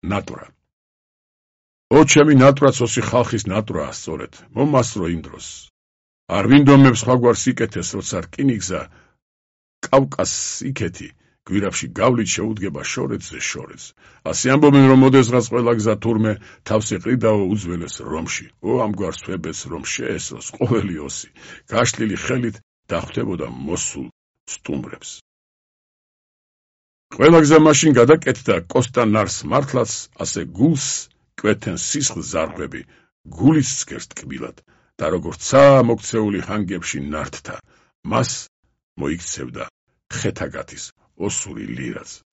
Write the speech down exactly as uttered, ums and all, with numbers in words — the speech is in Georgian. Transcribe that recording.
ნატრა. ო ჩემი ნატრა ცოსი ხალხის ნატრაა სწორედ, მომასწრო იმ დროს. არ ვინდომებ სხვაგვარ სიკეთეს, როცა რკინიგზა კავკასს იქეთი, გვირაბში გავლით შეუდგება შორეცზე შორეც. ასე ამბობენ, რომ მოდესღაც ყველა გზა თურმე თავს ეყრიდაო უძველეს რომში. ო ამგვარ სვებეს რომ შეესროს ყოველი ოსი, გაშლილი ხელით დახვდებოდა მოსულ სტუმრებს. ყველა გზა მაშინ გადაკეთდა კოსტანარს მართლაც, ასე გულს კვეთენ სისხლს ზარღვები, გულიც სკერს ტკბილად და როგორცა მოქცეული ჰანგებში ნართთა, მას მოიქცევდა ხეთაგათის ოსური ლირაც.